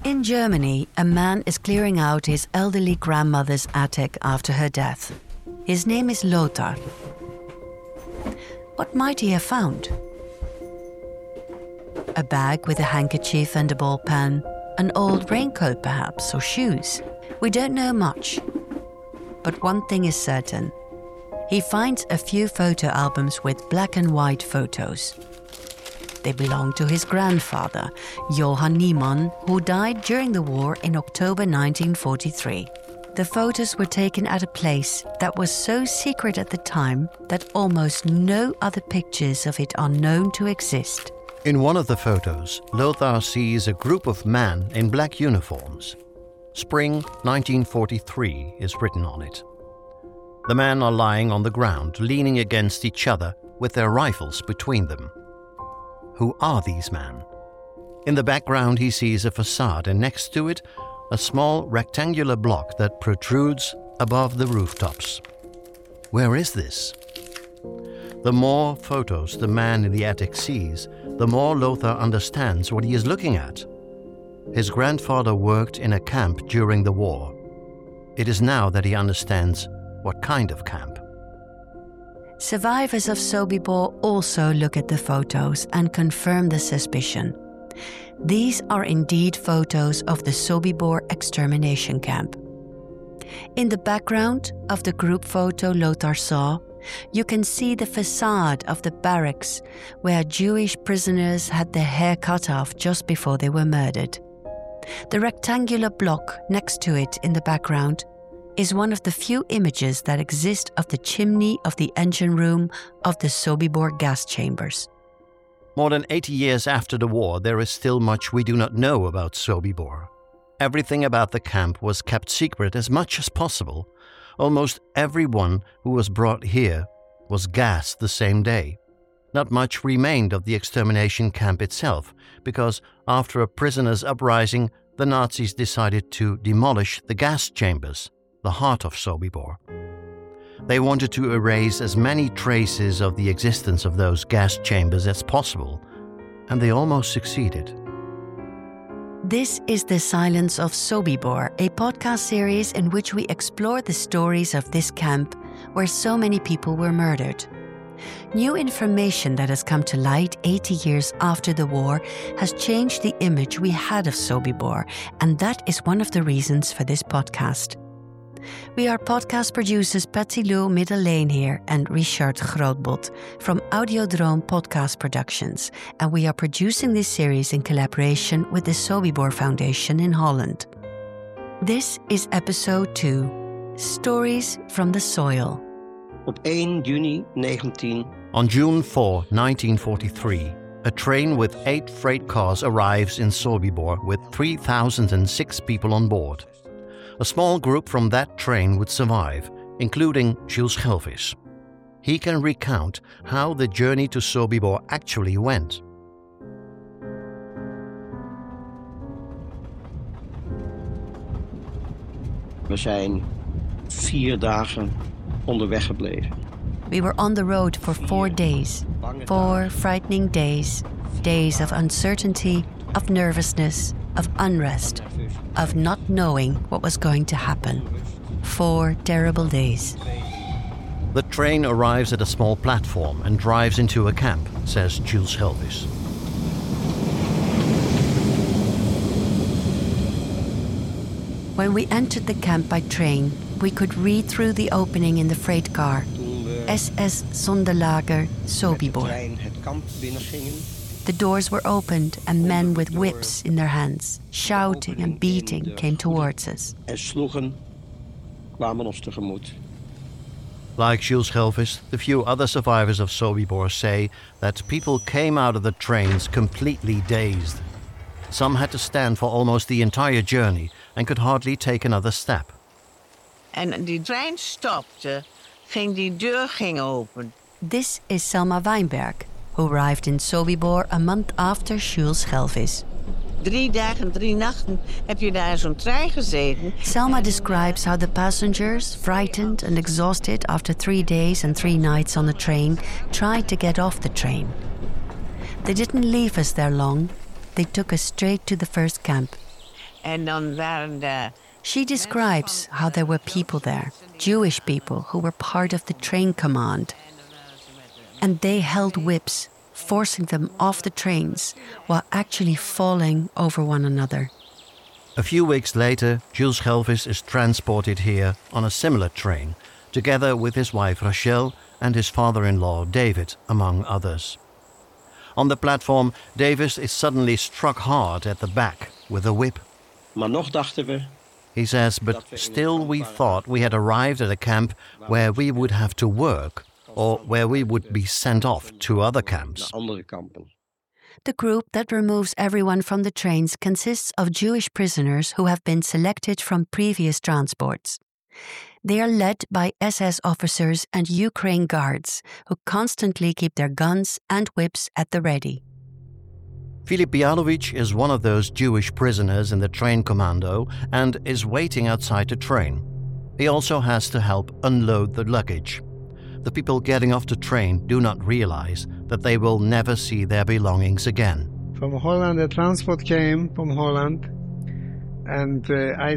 In Germany, a man is clearing out his elderly grandmother's attic after her death. His name is Lothar. What might he have found? A bag with a handkerchief and a ball pen, an old raincoat perhaps, or shoes. We don't know much. But one thing is certain. He finds a few photo albums with black and white photos. They belong to his grandfather, Johann Niemann, who died during the war in October 1943. The photos were taken at a place that was so secret at the time that almost no other pictures of it are known to exist. In one of the photos, Lothar sees a group of men in black uniforms. Spring 1943 is written on it. The men are lying on the ground, leaning against each other with their rifles between them. Who are these men? In the background he sees a facade and next to it a small rectangular block that protrudes above the rooftops. Where is this? The more photos the man in the attic sees, the more Lothar understands what he is looking at. His grandfather worked in a camp during the war. It is now that he understands what kind of camp. Survivors of Sobibor also look at the photos and confirm the suspicion. These are indeed photos of the Sobibor extermination camp. In the background of the group photo Lothar saw, you can see the facade of the barracks where Jewish prisoners had their hair cut off just before they were murdered. The rectangular block next to it in the background is one of the few images that exist of the chimney of the engine room of the Sobibor gas chambers. More than 80 years after the war, there is still much we do not know about Sobibor. Everything about the camp was kept secret as much as possible. Almost everyone who was brought here was gassed the same day. Not much remained of the extermination camp itself, because after a prisoners' uprising, the Nazis decided to demolish the gas chambers, the heart of Sobibor. They wanted to erase as many traces of the existence of those gas chambers as possible, and they almost succeeded. This is The Silence of Sobibor, a podcast series in which we explore the stories of this camp where so many people were murdered. New information that has come to light 80 years after the war has changed the image we had of Sobibor, and that is one of the reasons for this podcast. We are podcast producers Patsy Lou Middellane here and Richard Grootbot from Audiodroom Podcast Productions, and we are producing this series in collaboration with the Sobibor Foundation in Holland. This is episode 2, Stories from the Soil. Op 1 juni 19... On June 4, 1943, a train with 8 freight cars arrives in Sobibor with 3,006 people on board. A small group from that train would survive, including Jules Schelvis. He can recount how the journey to Sobibor actually went. We zijn 4 dagen onderweg gebleven. We were on the road for 4 days. 4 frightening days. Days of uncertainty, of nervousness, of unrest, of not knowing what was going to happen. 4 terrible days. The train arrives at a small platform and drives into a camp, says Jules Schelvis. When we entered the camp by train, we could read through the opening in the freight car. SS Sonderlager Sobibor. The doors were opened and men with whips in their hands, shouting and beating, came towards us. Like Jules Schelvis, the few other survivors of Sobibor say that people came out of the trains completely dazed. Some had to stand for almost the entire journey and could hardly take another step. En die trein stopte, die deur ging open. This is Selma Weinberg, who arrived in Sobibor a month after Jules Schelvis. 3 dagen, 3 nachten heb je daar zo'n trein gezeten. Selma describes how the passengers, frightened and exhausted after 3 days and 3 nights on the train, tried to get off the train. They didn't leave us there long. They took us straight to the first camp. En dan waren de... She describes how there were people there, Jewish people who were part of the train command. And they held whips, forcing them off the trains while actually falling over one another. A few weeks later, Jules Schelvis is transported here on a similar train, together with his wife Rachel and his father-in-law David, among others. On the platform, Davis is suddenly struck hard at the back with a whip. Maar nog dachten we, He says, but still we thought we had arrived at a camp where we would have to work, or where we would be sent off to other camps. naar andere kampen. The group that removes everyone from the trains consists of Jewish prisoners who have been selected from previous transports. They are led by SS officers and Ukraine guards who constantly keep their guns and whips at the ready. Filip Bialowicz is one of those Jewish prisoners in the train commando and is waiting outside the train. He also has to help unload the luggage. The people getting off the train do not realize that they will never see their belongings again. From Holland, the transport came from Holland, and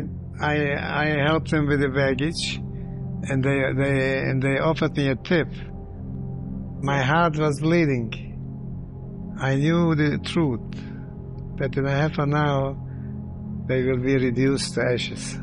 I helped them with the baggage, and they offered me a tip. My heart was bleeding. I knew the truth, that in a half an hour they will be reduced to ashes.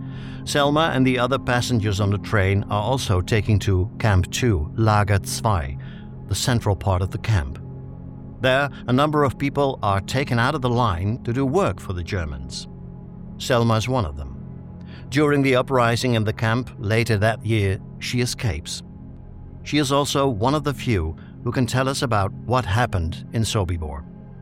Selma and the other passengers on the train are also taken to Camp 2, Lager 2, the central part of the camp. There, a number of people are taken out of the line to do work for the Germans. Selma is one of them. During the uprising in the camp later that year, she escapes. She is also one of the few who can tell us about what happened in Sobibor.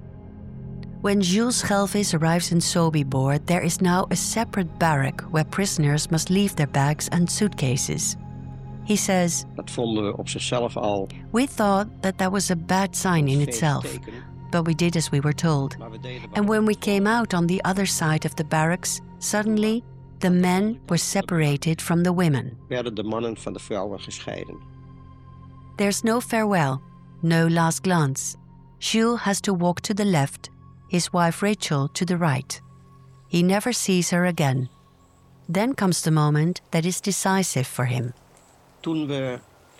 When Jules Schelvis arrives in Sobibor, there is now a separate barrack where prisoners must leave their bags and suitcases. He says, Dat vonden we op zichzelf al. "We thought that that was a bad sign in itself, but we did as we were told. Maar we deden And when we came out on the other side of the barracks, suddenly the men were separated from the women. werden de mannen van de vrouwen gescheiden. There's no farewell, no last glance. Jules has to walk to the left, his wife Rachel to the right. He never sees her again. Then comes the moment that is decisive for him. Toen we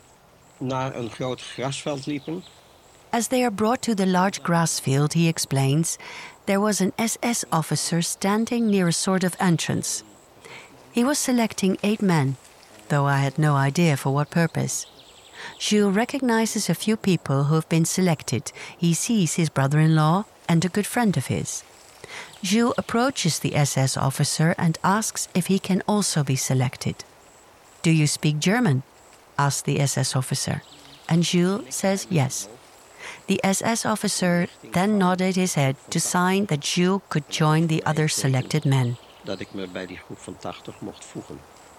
naar een groot grasveld liepen, As they are brought to the large grass field, he explains, there was an SS officer standing near a sort of entrance. He was selecting 8 men, though I had no idea for what purpose. Jules recognizes a few people who have been selected. He sees his brother-in-law and a good friend of his. Jules approaches the SS officer and asks if he can also be selected. "Do you speak German?" asks the SS officer. And Jules says yes. The SS officer then nodded his head to sign that Jules could join the other selected men. dat ik me bij die groep van 80 mocht voegen.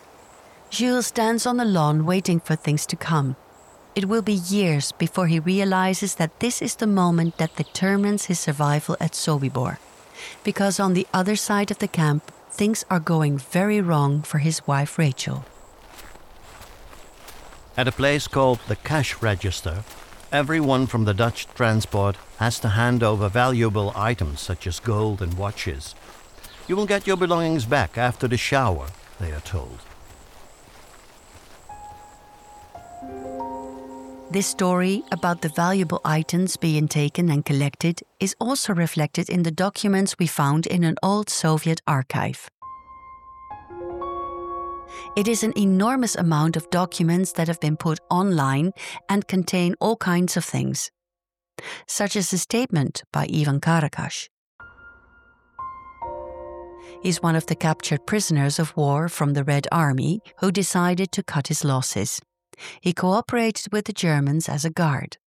Jules stands on the lawn waiting for things to come. It will be years before he realizes that this is the moment that determines his survival at Sobibor. Because on the other side of the camp, things are going very wrong for his wife Rachel. At a place called the cash register, everyone from the Dutch transport has to hand over valuable items such as gold and watches. You will get your belongings back after the shower, they are told. This story about the valuable items being taken and collected is also reflected in the documents we found in an old Soviet archive. It is an enormous amount of documents that have been put online and contain all kinds of things, such as a statement by Ivan Karakash. He's one of the captured prisoners of war from the Red Army who decided to cut his losses. He cooperated with the Germans as a guard.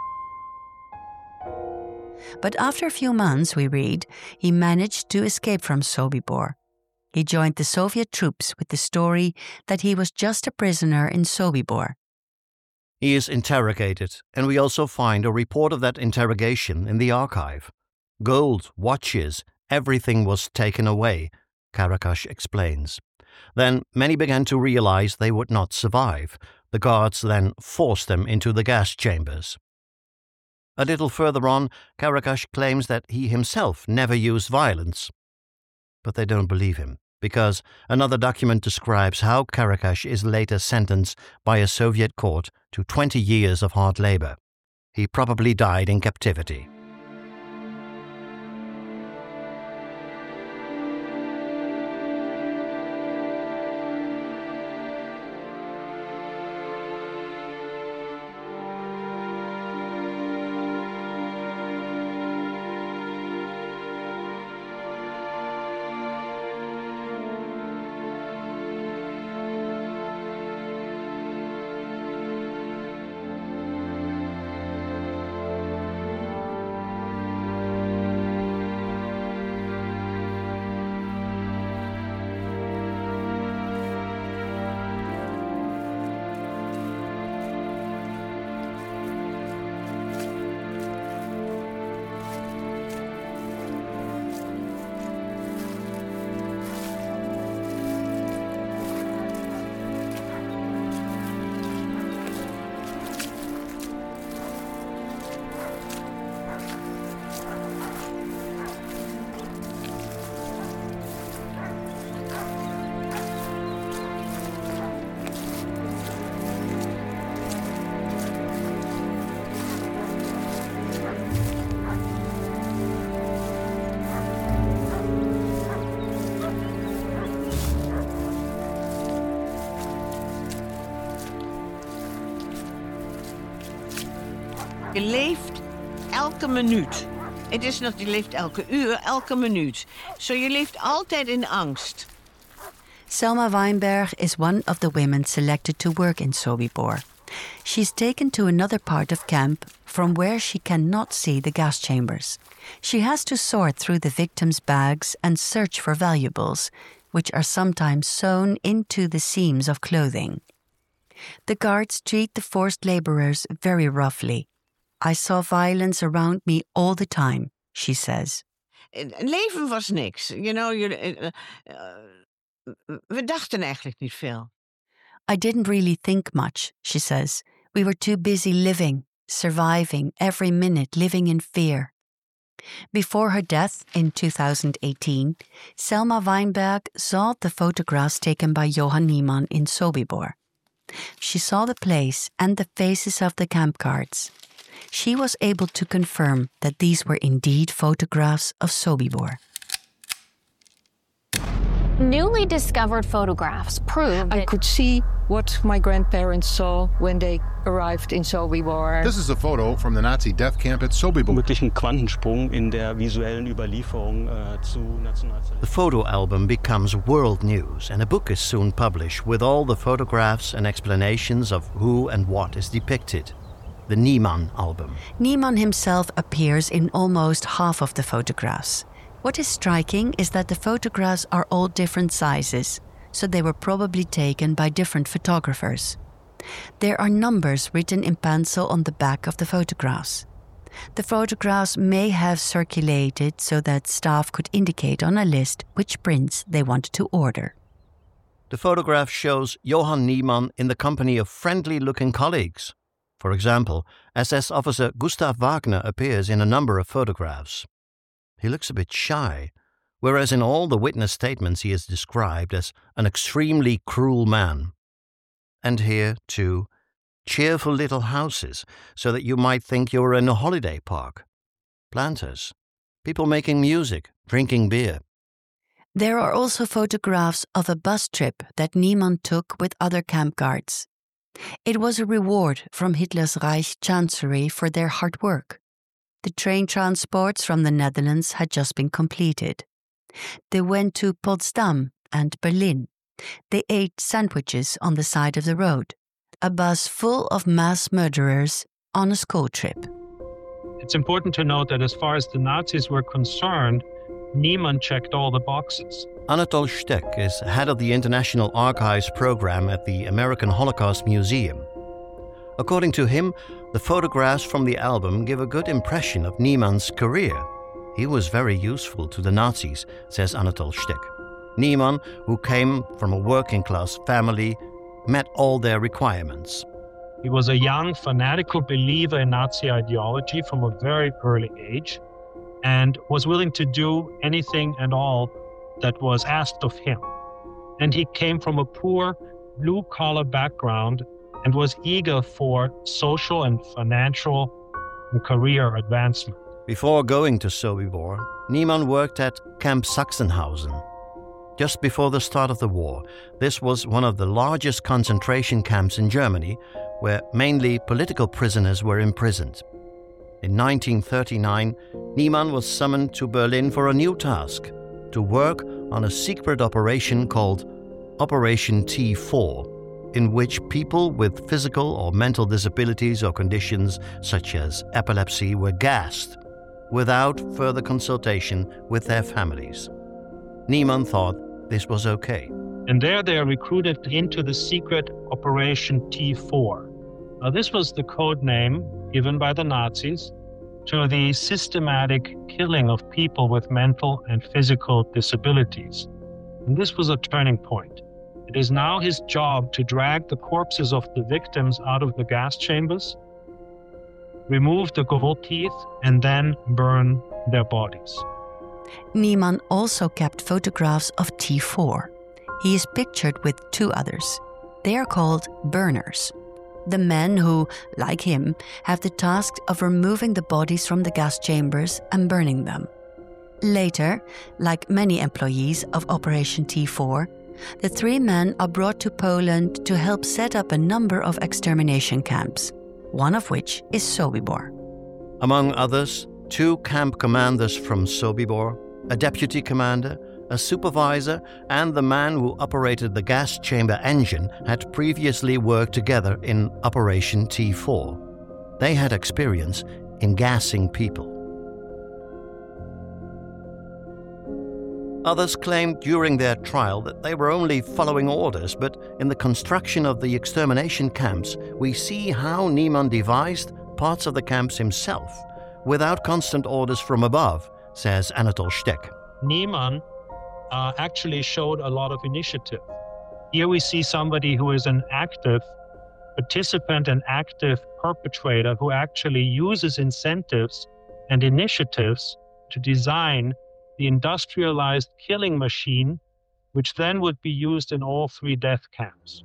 But after a few months, we read, he managed to escape from Sobibor. He joined the Soviet troops with the story that he was just a prisoner in Sobibor. He is interrogated, and we also find a report of that interrogation in the archive. Gold, watches, everything was taken away, Karakash explains. Then many began to realize they would not survive. The guards then forced them into the gas chambers. A little further on, Karakash claims that he himself never used violence. But they don't believe him, because another document describes how Karakash is later sentenced by a Soviet court to 20 years of hard labor. He probably died in captivity. Je leeft elke minuut. Het is nog, je leeft elke uur, elke minuut. Zo je leeft altijd in angst. Selma Weinberg is one of the women selected to work in Sobibor. She's taken to another part of camp from where she cannot see the gas chambers. She has to sort through the victims' bags and search for valuables, which are sometimes sewn into the seams of clothing. The guards treat the forced laborers very roughly. I saw violence around me all the time, she says. Leven was niks. You know, we dachten eigenlijk niet veel. I didn't really think much, she says. We were too busy living, surviving every minute, living in fear. Before her death in 2018, Selma Weinberg saw the photographs taken by Johan Niemann in Sobibor. She saw the place and the faces of the camp guards. She was able to confirm that these were indeed photographs of Sobibor. Newly discovered photographs prove that I could see what my grandparents saw when they arrived in Sobibor. This is a photo from the Nazi death camp at Sobibor. Möglichen Quantensprung in der visuellen Überlieferung zu Nationalsozialismus. The photo album becomes world news, and a book is soon published with all the photographs and explanations of who and what is depicted. The Niemann album. Niemann himself appears in almost half of the photographs. What is striking is that the photographs are all different sizes, so they were probably taken by different photographers. There are numbers written in pencil on the back of the photographs. The photographs may have circulated so that staff could indicate on a list which prints they wanted to order. The photograph shows Johan Niemann in the company of friendly-looking colleagues. For example, SS officer Gustav Wagner appears in a number of photographs. He looks a bit shy, whereas in all the witness statements he is described as an extremely cruel man. And here, too, cheerful little houses, so that you might think you're in a holiday park. Planters, people making music, drinking beer. There are also photographs of a bus trip that Niemann took with other camp guards. It was a reward from Hitler's Reich Chancery for their hard work. The train transports from the Netherlands had just been completed. They went to Potsdam and Berlin. They ate sandwiches on the side of the road. A bus full of mass murderers on a school trip. It's important to note that as far as the Nazis were concerned, Niemann checked all the boxes. Anatol Steck is head of the International Archives program at the American Holocaust Museum. According to him, the photographs from the album give a good impression of Niemann's career. He was very useful to the Nazis, says Anatol Steck. Niemann, who came from a working-class family, met all their requirements. He was a young, fanatical believer in Nazi ideology from a very early age and was willing to do anything and all that was asked of him. And he came from a poor blue-collar background and was eager for social and financial and career advancement. Before going to Sobibor, Niemann worked at Camp Sachsenhausen. Just before the start of the war, this was one of the largest concentration camps in Germany, where mainly political prisoners were imprisoned. In 1939, Niemann was summoned to Berlin for a new task, to work on a secret operation called Operation T4, in which people with physical or mental disabilities or conditions such as epilepsy were gassed, without further consultation with their families. Niemann thought this was okay. And there they are recruited into the secret Operation T4. Now, this was the code name given by the Nazis to the systematic killing of people with mental and physical disabilities. And this was a turning point. It is now his job to drag the corpses of the victims out of the gas chambers, remove the gold teeth, and then burn their bodies. Niemann also kept photographs of T4. He is pictured with two others. They are called burners, the men who, like him, have the task of removing the bodies from the gas chambers and burning them. Later, like many employees of Operation T4, the three men are brought to Poland to help set up a number of extermination camps, one of which is Sobibor. Among others, 2 camp commanders from Sobibor, a deputy commander, a supervisor, and the man who operated the gas chamber engine had previously worked together in Operation T4. They had experience in gassing people. Others claimed during their trial that they were only following orders, but in the construction of the extermination camps, we see how Niemann devised parts of the camps himself, without constant orders from above, says Anatol Steck. Niemann actually showed a lot of initiative. Here we see somebody who is an active participant and active perpetrator who actually uses incentives and initiatives to design the industrialized killing machine, which then would be used in all 3 death camps.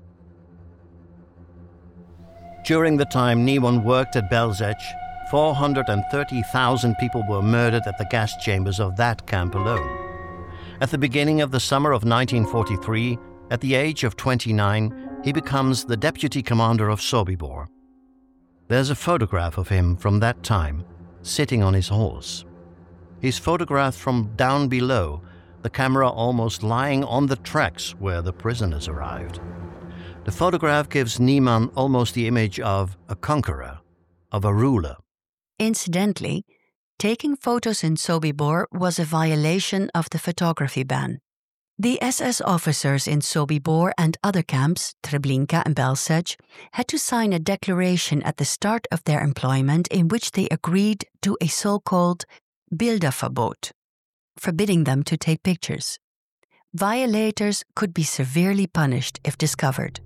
During the time Niemann worked at Belzec, 430,000 people were murdered at the gas chambers of that camp alone. At the beginning of the summer of 1943, at the age of 29, he becomes the deputy commander of Sobibor. There's a photograph of him from that time, sitting on his horse. He's photographed from down below, the camera almost lying on the tracks where the prisoners arrived. The photograph gives Niemann almost the image of a conqueror, of a ruler. Incidentally, taking photos in Sobibor was a violation of the photography ban. The SS officers in Sobibor and other camps, Treblinka and Belzec, had to sign a declaration at the start of their employment in which they agreed to a so-called Bilderverbot, forbidding them to take pictures. Violators could be severely punished if discovered.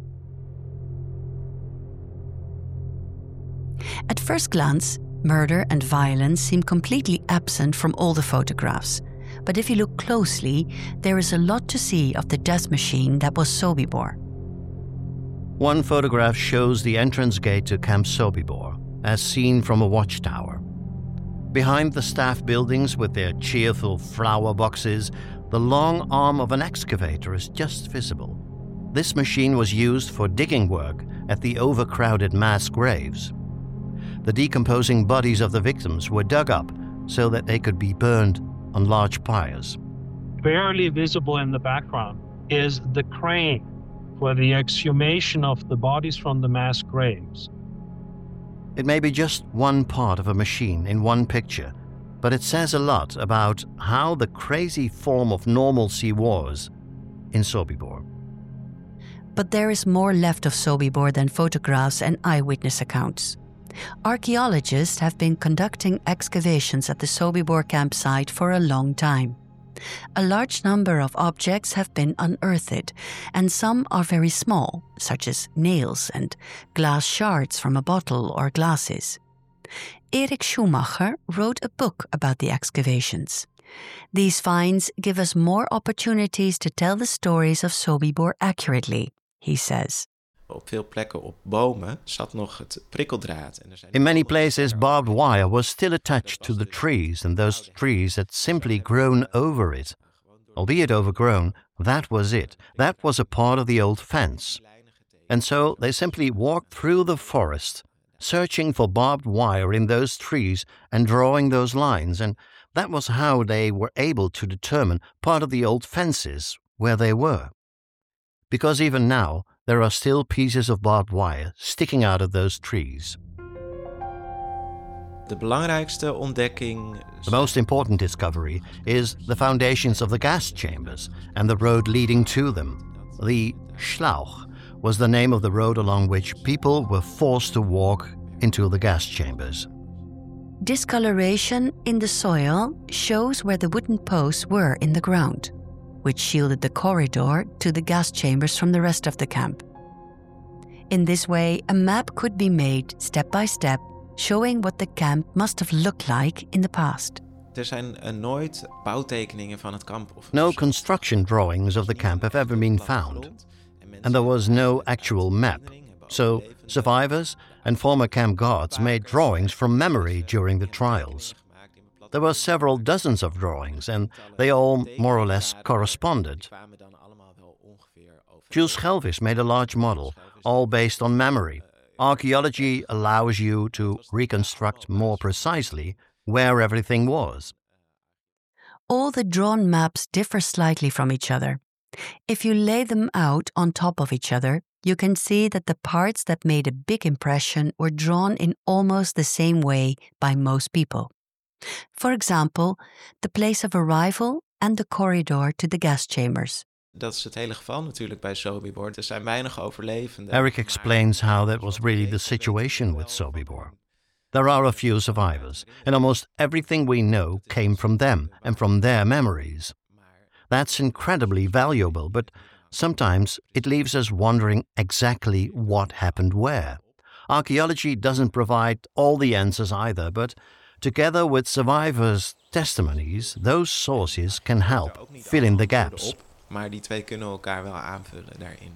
At first glance, murder and violence seem completely absent from all the photographs. But if you look closely, there is a lot to see of the death machine that was Sobibor. One photograph shows the entrance gate to Camp Sobibor, as seen from a watchtower. Behind the staff buildings with their cheerful flower boxes, the long arm of an excavator is just visible. This machine was used for digging work at the overcrowded mass graves. The decomposing bodies of the victims were dug up so that they could be burned on large pyres. Barely visible in the background is the crane for the exhumation of the bodies from the mass graves. It may be just one part of a machine in one picture, but it says a lot about how the crazy form of normalcy was in Sobibor. But there is more left of Sobibor than photographs and eyewitness accounts. Archaeologists have been conducting excavations at the Sobibor campsite for a long time. A large number of objects have been unearthed, and some are very small, such as nails and glass shards from a bottle or glasses. Erich Schumacher wrote a book about the excavations. These finds give us more opportunities to tell the stories of Sobibor accurately, he says. Op veel plekken op bomen zat nog het prikkeldraad. In many places, barbed wire was still attached to the trees, and those trees had simply grown over it. Albeit overgrown, that was it. That was a part of the old fence. And so they simply walked through the forest, searching for barbed wire in those trees and drawing those lines, and that was how they were able to determine part of the old fences where they were. Because even now, there are still pieces of barbed wire sticking out of those trees. De belangrijkste ontdekking... The most important discovery is the foundations of the gas chambers and the road leading to them. The Schlauch was the name of the road along which people were forced to walk into the gas chambers. Discoloration in the soil shows where the wooden posts were in the ground, which shielded the corridor to the gas chambers from the rest of the camp. In this way, a map could be made step by step, showing what the camp must have looked like in the past. zijn nooit bouwtekeningen van het kamp. No construction drawings of the camp have ever been found, and there was no actual map. So survivors and former camp guards made drawings from memory during the trials. There were several dozens of drawings, and they all more or less corresponded. Jules Schelvis made a large model, all based on memory. Archaeology allows you to reconstruct more precisely where everything was. All the drawn maps differ slightly from each other. If you lay them out on top of each other, you can see that the parts that made a big impression were drawn in almost the same way by most people. For example, the place of arrival and the corridor to the gas chambers. Dat is het hele geval natuurlijk bij Sobibor. Er zijn weinig overlevenden. Eric explains how that was really the situation with Sobibor. There are a few survivors, and almost everything we know came from them and from their memories. That's incredibly valuable, but sometimes it leaves us wondering exactly what happened where. Archaeology doesn't provide all the answers either, but together with survivors' testimonies, those sources can help fill in the gaps. Maar die twee kunnen elkaar wel aanvullen daarin.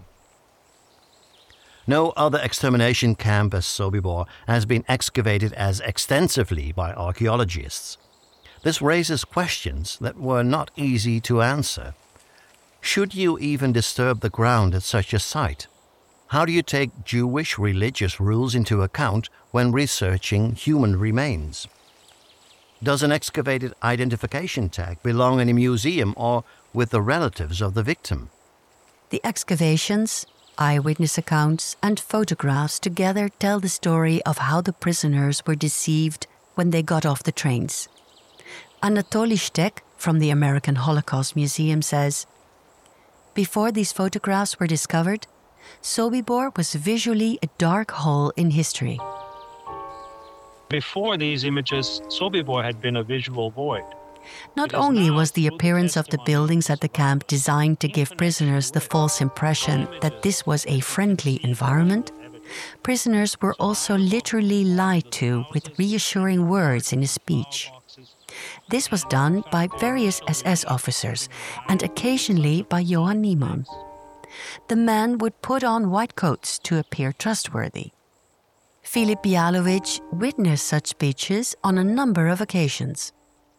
No other extermination camp as Sobibor has been excavated as extensively by archaeologists. This raises questions that were not easy to answer. Should you even disturb the ground at such a site? How do you take Jewish religious rules into account when researching human remains? Does an excavated identification tag belong in a museum or with the relatives of the victim? The excavations, eyewitness accounts, and photographs together tell the story of how the prisoners were deceived when they got off the trains. Anatoly Stek from the American Holocaust Museum says, "Before these photographs were discovered, Sobibor was visually a dark hole in history." Before these images, Sobibor had been a visual void. Not only was the appearance of the buildings at the camp designed to give prisoners the false impression that this was a friendly environment, prisoners were also literally lied to with reassuring words in a speech. This was done by various SS officers and occasionally by Johann Niemann. The men would put on white coats to appear trustworthy. Filip Bialowicz witnessed such speeches on a number of occasions.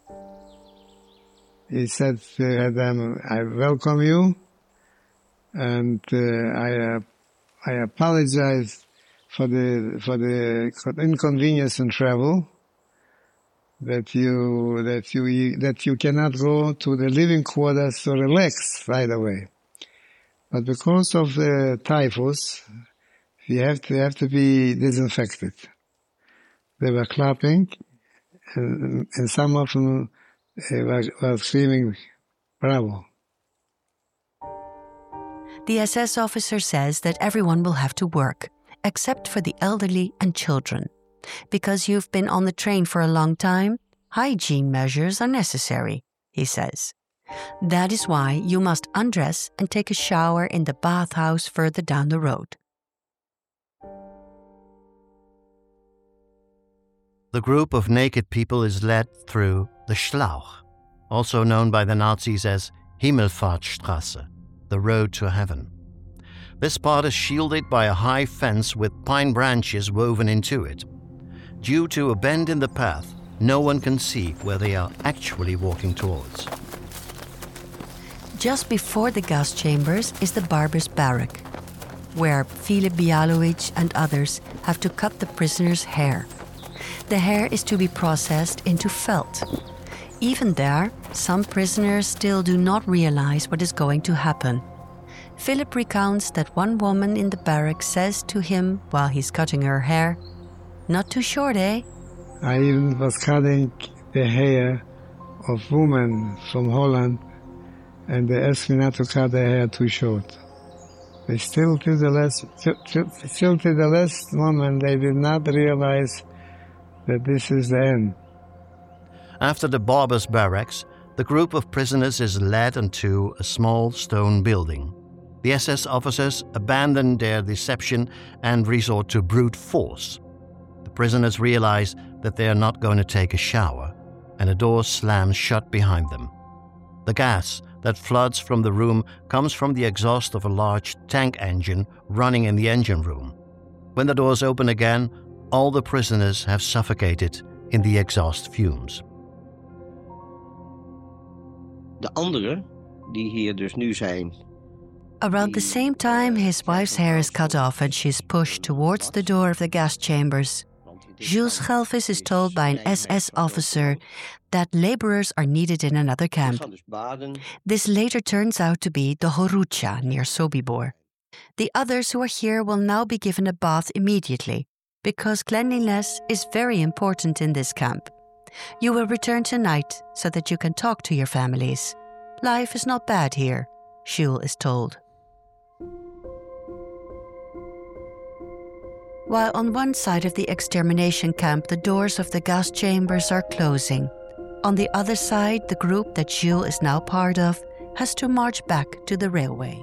He said to them, "I welcome you, and I apologize for the inconvenience in travel. That you cannot go to the living quarters to relax right away, but because of the typhus, you have to be disinfected." They were clapping, and some of them were screaming, "Bravo!" The SS officer says that everyone will have to work, except for the elderly and children. Because you've been on the train for a long time, hygiene measures are necessary, he says. That is why you must undress and take a shower in the bathhouse further down the road. The group of naked people is led through the Schlauch, also known by the Nazis as Himmelfahrtstraße, the road to heaven. This part is shielded by a high fence with pine branches woven into it. Due to a bend in the path, no one can see where they are actually walking towards. Just before the gas chambers is the barber's barrack, where Filip Bialowicz and others have to cut the prisoners' hair. The hair is to be processed into felt. Even there, some prisoners still do not realize what is going to happen. Philip recounts that one woman in the barrack says to him while he's cutting her hair, "Not too short, eh?" I even was cutting the hair of women from Holland, and they asked me not to cut their hair too short. They still to the last moment, they did not realize that this is the end. After the barber's barracks, the group of prisoners is led into a small stone building. The SS officers abandon their deception and resort to brute force. The prisoners realize that they are not going to take a shower, and a door slams shut behind them. The gas that floods from the room comes from the exhaust of a large tank engine running in the engine room. When the doors open again, all the prisoners have suffocated in the exhaust fumes. De anderen, die hier dus nu zijn. Around the same time, his wife's hair is cut off and she's pushed towards the door of the gas chambers. Jules Schelvis is told by an SS officer that laborers are needed in another camp. This later turns out to be the Horucha near Sobibor. The others who are here will now be given a bath immediately, because cleanliness is very important in this camp. You will return tonight so that you can talk to your families. Life is not bad here, Jules is told. While on one side of the extermination camp the doors of the gas chambers are closing, on the other side the group that Jules is now part of has to march back to the railway.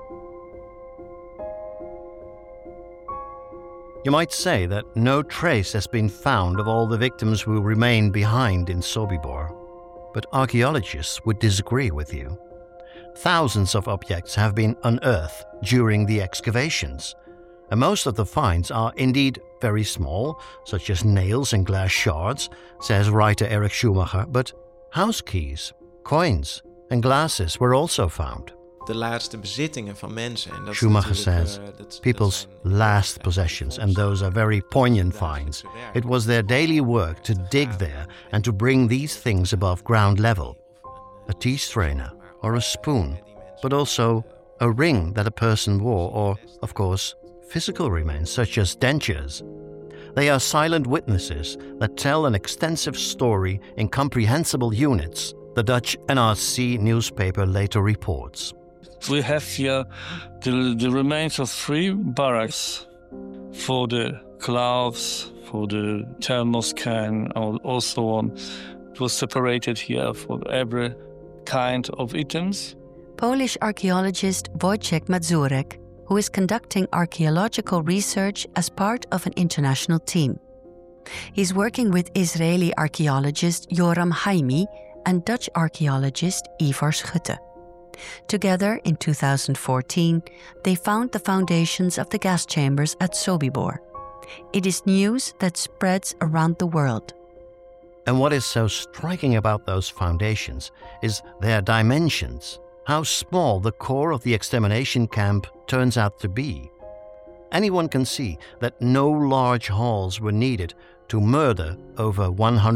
You might say that no trace has been found of all the victims who remain behind in Sobibor, but archaeologists would disagree with you. Thousands of objects have been unearthed during the excavations, and most of the finds are indeed very small, such as nails and glass shards, says writer Erich Schumacher, but house keys, coins and glasses were also found. De laatste bezittingen van mensen. En dat Schumacher says, people's last possessions, and those are very poignant finds. It was their daily work to dig there and to bring these things above ground level. A tea strainer or a spoon, but also a ring that a person wore, or, of course, physical remains such as dentures. They are silent witnesses that tell an extensive story in comprehensible units, the Dutch NRC newspaper later reports. We have here the remains of 3 barracks for the gloves, for the thermos can, and also on. It was separated here for every kind of items. Polish archaeologist Wojciech Mazurek, who is conducting archaeological research as part of an international team. He's working with Israeli archaeologist Yoram Haimi and Dutch archaeologist Ivar Schutte. Together, in 2014, they found the foundations of the gas chambers at Sobibor. It is news that spreads around the world. And what is so striking about those foundations is their dimensions, how small the core of the extermination camp turns out to be. Anyone can see that no large halls were needed to murder over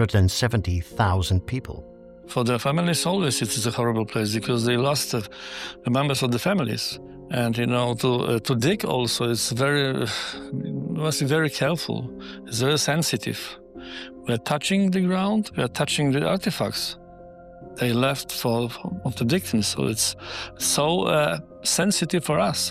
170,000 people. For their families, always it is a horrible place because they lost the members of the families. And to dig also is must be very careful. It's very sensitive. We are touching the ground. We are touching the artifacts they left of the victims. So it's so sensitive for us.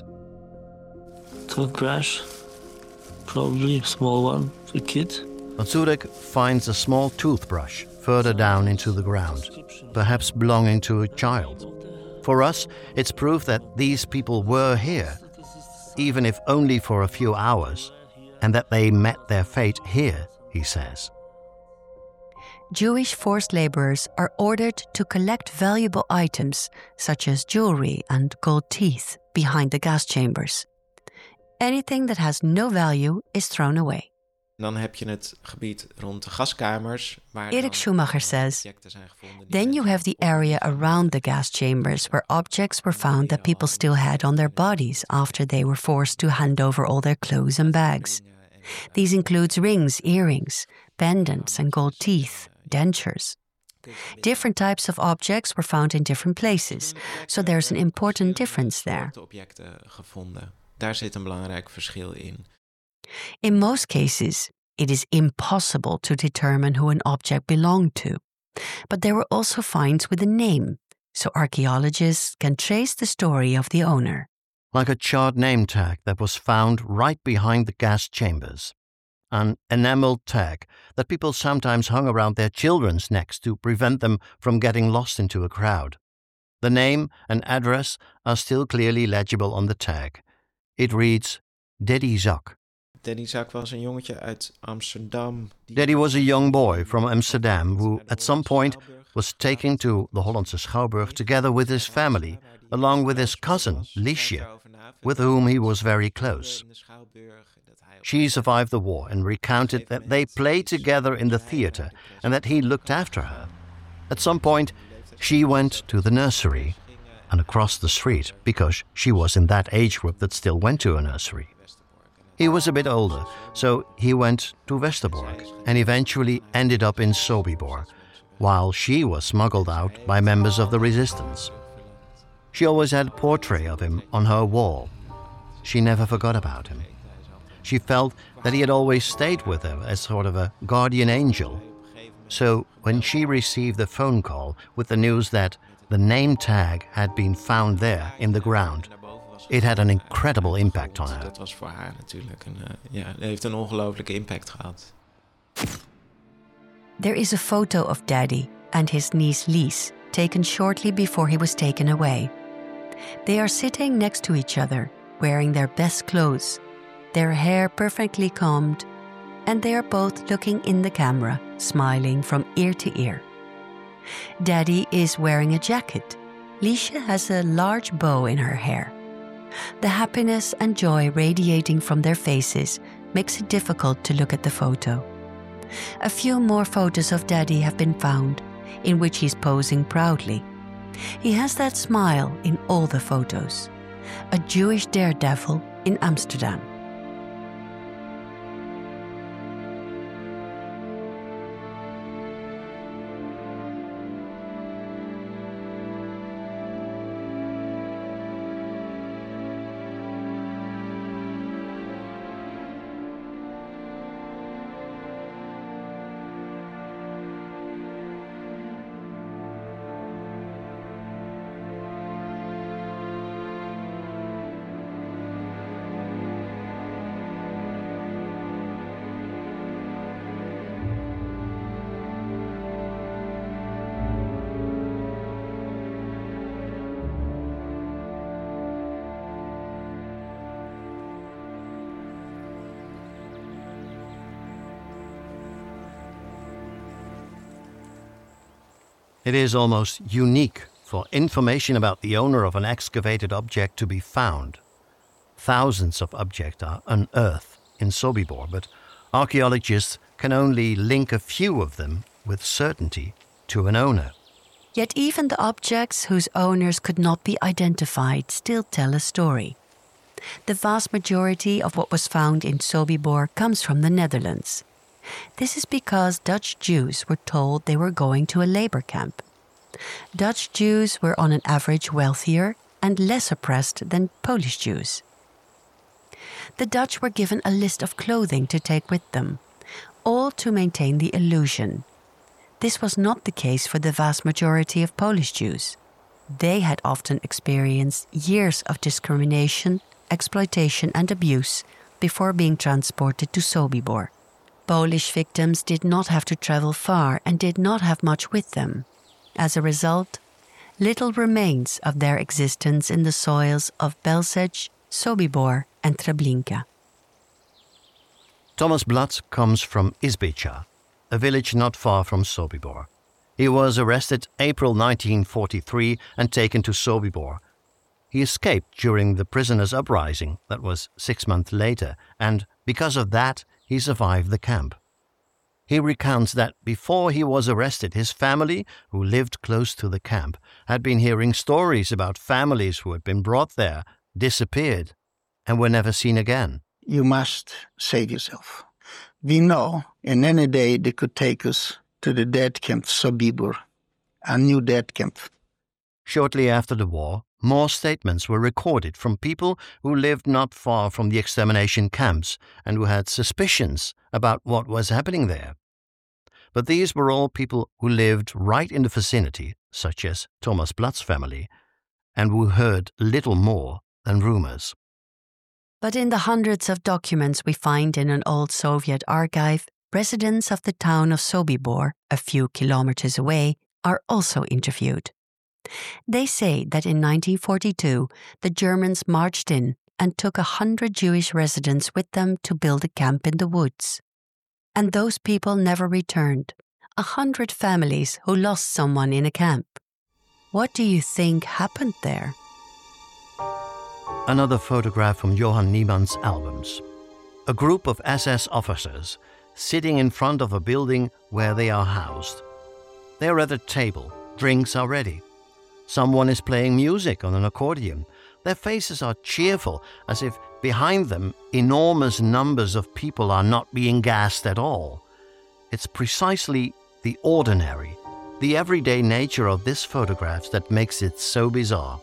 Toothbrush, probably a small one for a kid. Mazurek finds a small toothbrush further down into the ground, perhaps belonging to a child. For us, it's proof that these people were here, even if only for a few hours, and that they met their fate here, he says. Jewish forced laborers are ordered to collect valuable items such as jewelry and gold teeth behind the gas chambers. Anything that has no value is thrown away. Dan heb je het gebied rond de gaskamers. Waar Eric Schumacher says, then you have the area around the gas chambers where objects were found that people still had on their bodies after they were forced to hand over all their clothes and bags. These includes rings, earrings, pendants and gold teeth, dentures. Different types of objects were found in different places, so there's an important difference there. Daar zit een belangrijk verschil in. In most cases, it is impossible to determine who an object belonged to. But there were also finds with a name, so archaeologists can trace the story of the owner. Like a charred name tag that was found right behind the gas chambers. An enameled tag that people sometimes hung around their children's necks to prevent them from getting lost into a crowd. The name and address are still clearly legible on the tag. It reads, Daddy Zak. Daddy Zak was een jongetje uit Amsterdam. Daddy was a young boy from Amsterdam who at some point was taken to the Hollandse Schouwburg together with his family, along with his cousin, Liesje, with whom he was very close. She survived the war and recounted that they played together in the theater and that he looked after her. At some point, she went to the nursery and across the street because she was in that age group that still went to a nursery. He was a bit older, so he went to Westerbork and eventually ended up in Sobibor, while she was smuggled out by members of the resistance. She always had a portrait of him on her wall. She never forgot about him. She felt that he had always stayed with her as sort of a guardian angel. So when she received the phone call with the news that the name tag had been found there in the ground, it had an incredible impact on her. Dat was voor haar natuurlijk heeft een ongelooflijke impact gehad. There is a photo of Daddy and his niece Lies taken shortly before he was taken away. They are sitting next to each other, wearing their best clothes, their hair perfectly combed, and they are both looking in the camera, smiling from ear to ear. Daddy is wearing a jacket. Liesje has a large bow in her hair. The happiness and joy radiating from their faces makes it difficult to look at the photo. A few more photos of Daddy have been found, in which he's posing proudly. He has that smile in all the photos. A Jewish daredevil in Amsterdam. It is almost unique for information about the owner of an excavated object to be found. Thousands of objects are unearthed in Sobibor, but archaeologists can only link a few of them with certainty to an owner. Yet even the objects whose owners could not be identified still tell a story. The vast majority of what was found in Sobibor comes from the Netherlands. This is because Dutch Jews were told they were going to a labor camp. Dutch Jews were on an average wealthier and less oppressed than Polish Jews. The Dutch were given a list of clothing to take with them, all to maintain the illusion. This was not the case for the vast majority of Polish Jews. They had often experienced years of discrimination, exploitation and abuse before being transported to Sobibor. Polish victims did not have to travel far and did not have much with them. As a result, little remains of their existence in the soils of Belzec, Sobibor and Treblinka. Thomas Blad comes from Izbica, a village not far from Sobibor. He was arrested April 1943 and taken to Sobibor. He escaped during the prisoners' uprising, that was 6 months later, and because of that, he survived the camp. He recounts that before he was arrested, his family, who lived close to the camp, had been hearing stories about families who had been brought there, disappeared, and were never seen again. You must save yourself. We know in any day they could take us to the death camp Sobibor, a new death camp. Shortly after the war, more statements were recorded from people who lived not far from the extermination camps and who had suspicions about what was happening there. But these were all people who lived right in the vicinity, such as Thomas Blatt's family, and who heard little more than rumors. But in the hundreds of documents we find in an old Soviet archive, residents of the town of Sobibor, a few kilometers away, are also interviewed. They say that in 1942 the Germans marched in and took 100 Jewish residents with them to build a camp in the woods. And those people never returned. 100 families who lost someone in a camp. What do you think happened there? Another photograph from Johann Niemann's albums. A group of SS officers sitting in front of a building where they are housed. They are at a table. Drinks are ready. Someone is playing music on an accordion. Their faces are cheerful, as if behind them enormous numbers of people are not being gassed at all. It's precisely the ordinary, the everyday nature of this photograph that makes it so bizarre.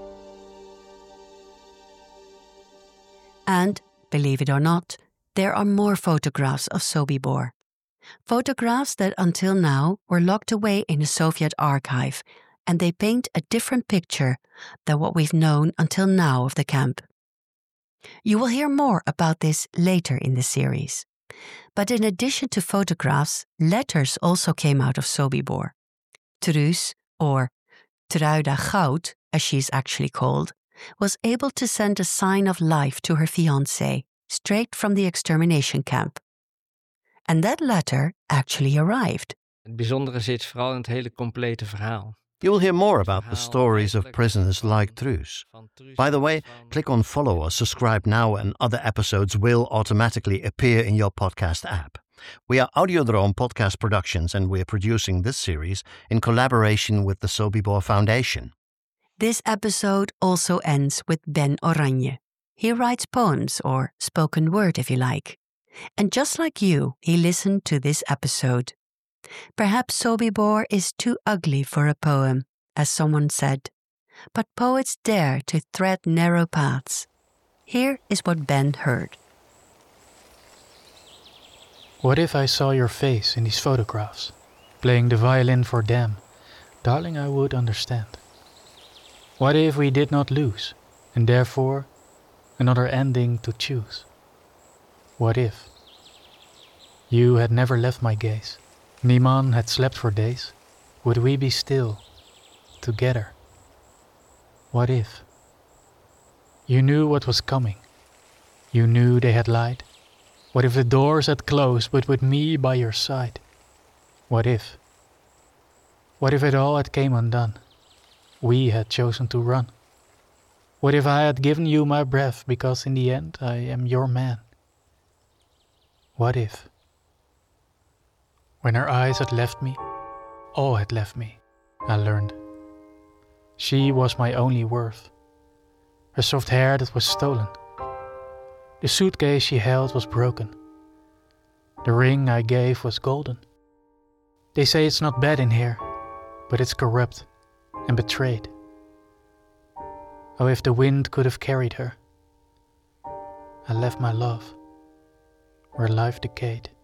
And, believe it or not, there are more photographs of Sobibor. Photographs that until now were locked away in a Soviet archive, and they paint a different picture than what we've known until now of the camp. You will hear more about this later in the series. But in addition to photographs, letters also came out of Sobibor. Truus, or Truida Goud, as she's actually called, was able to send a sign of life to her fiancé, straight from the extermination camp. And that letter actually arrived. Het bijzondere zit vooral in het hele complete verhaal. You will hear more about the stories of prisoners like Truus. By the way, click on follow or subscribe now and other episodes will automatically appear in your podcast app. We are Audiodrome Podcast Productions and we're producing this series in collaboration with the Sobibor Foundation. This episode also ends with Ben Oranje. He writes poems, or spoken word if you like. And just like you, he listened to this episode. Perhaps Sobibor is too ugly for a poem, as someone said. But poets dare to tread narrow paths. Here is what Ben heard. What if I saw your face in these photographs, playing the violin for them? Darling, I would understand. What if we did not lose, and therefore another ending to choose? What if you had never left my gaze? Niemann had slept for days. Would we be still, together? What if you knew what was coming? You knew they had lied? What if the doors had closed, but with me by your side? What if? What if it all had came undone? We had chosen to run. What if I had given you my breath, because in the end I am your man? What if? When her eyes had left me, all had left me, I learned. She was my only worth. Her soft hair that was stolen. The suitcase she held was broken. The ring I gave was golden. They say it's not bad in here, but it's corrupt and betrayed. Oh, if the wind could have carried her. I left my love where life decayed.